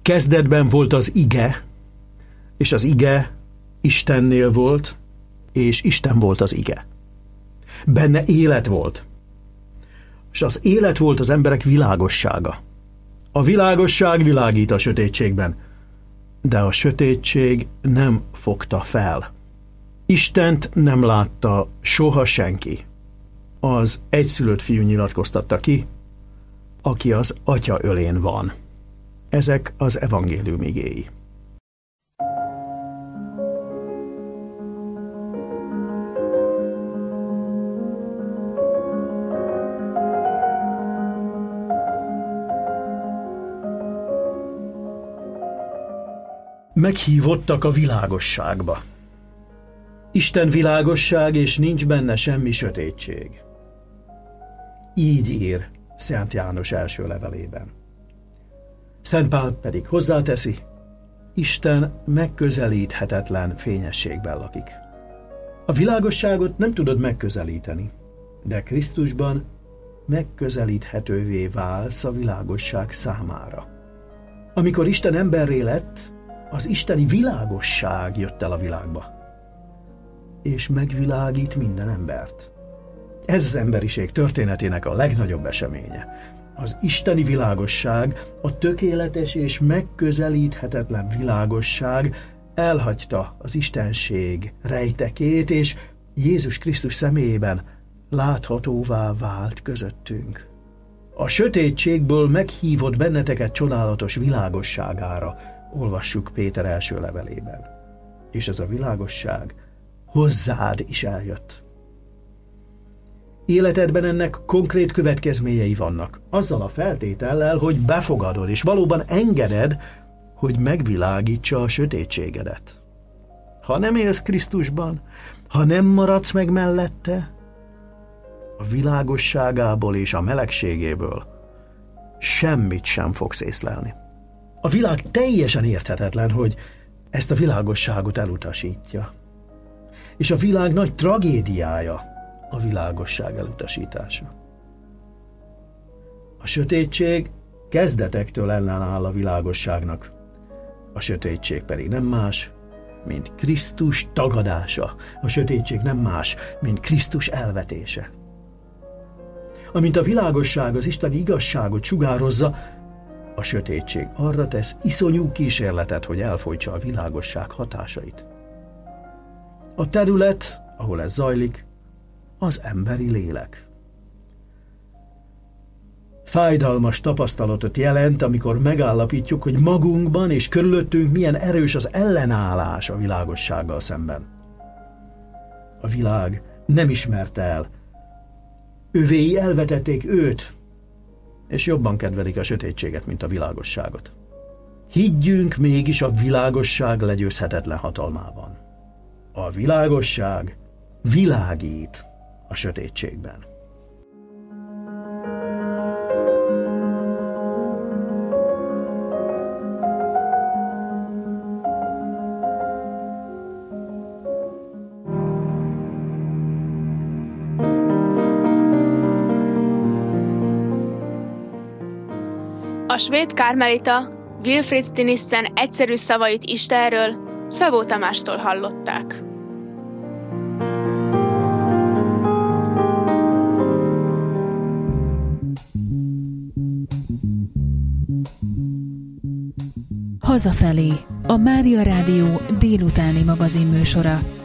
Kezdetben volt az ige, és az ige Istennél volt, és Isten volt az ige. Benne élet volt, és az élet volt az emberek világossága. A világosság világít a sötétségben, de a sötétség nem fogta fel. Istent nem látta soha senki. Az egyszülött fiú nyilatkoztatta ki, aki az Atya ölén van. Ezek az evangélium igéi. Meghívottak a világosságba. Isten világosság, és nincs benne semmi sötétség. Így ír Szent János első levelében. Szent Pál pedig hozzáteszi, Isten megközelíthetetlen fényességben lakik. A világosságot nem tudod megközelíteni, de Krisztusban megközelíthetővé válsz a világosság számára. Amikor Isten emberré lett, az isteni világosság jött el a világba, és megvilágít minden embert. Ez az emberiség történetének a legnagyobb eseménye. Az isteni világosság, a tökéletes és megközelíthetetlen világosság elhagyta az istenség rejtekét, és Jézus Krisztus személyében láthatóvá vált közöttünk. A sötétségből meghívott benneteket csodálatos világosságára, olvassuk Péter első levelében. És ez a világosság hozzád is eljött. Életedben ennek konkrét következményei vannak, azzal a feltétellel, hogy befogadod, és valóban engeded, hogy megvilágítsa a sötétségedet. Ha nem élsz Krisztusban, ha nem maradsz meg mellette, a világosságából és a melegségéből semmit sem fogsz észlelni. A világ teljesen érthetetlen, hogy ezt a világosságot elutasítja. És a világ nagy tragédiája a világosság elutasítása. A sötétség kezdetektől ellenáll a világosságnak. A sötétség pedig nem más, mint Krisztus tagadása. A sötétség nem más, mint Krisztus elvetése. Amint a világosság az isteni igazságot sugározza, a sötétség arra tesz iszonyú kísérletet, hogy elfojtsa a világosság hatásait. A terület, ahol ez zajlik, az emberi lélek. Fájdalmas tapasztalatot jelent, amikor megállapítjuk, hogy magunkban és körülöttünk milyen erős az ellenállás a világossággal szemben. A világ nem ismerte el. Övéi elvetették őt, és jobban kedvelik a sötétséget, mint a világosságot. Higgyünk mégis a világosság legyőzhetetlen hatalmában. A világosság világít a sötétségben. A svéd kármelita Wilfrid Stinissen egyszerű szavait Istenről Szabó Tamástól hallották. Hazafelé, a Mária Rádió délutáni magazinműsora.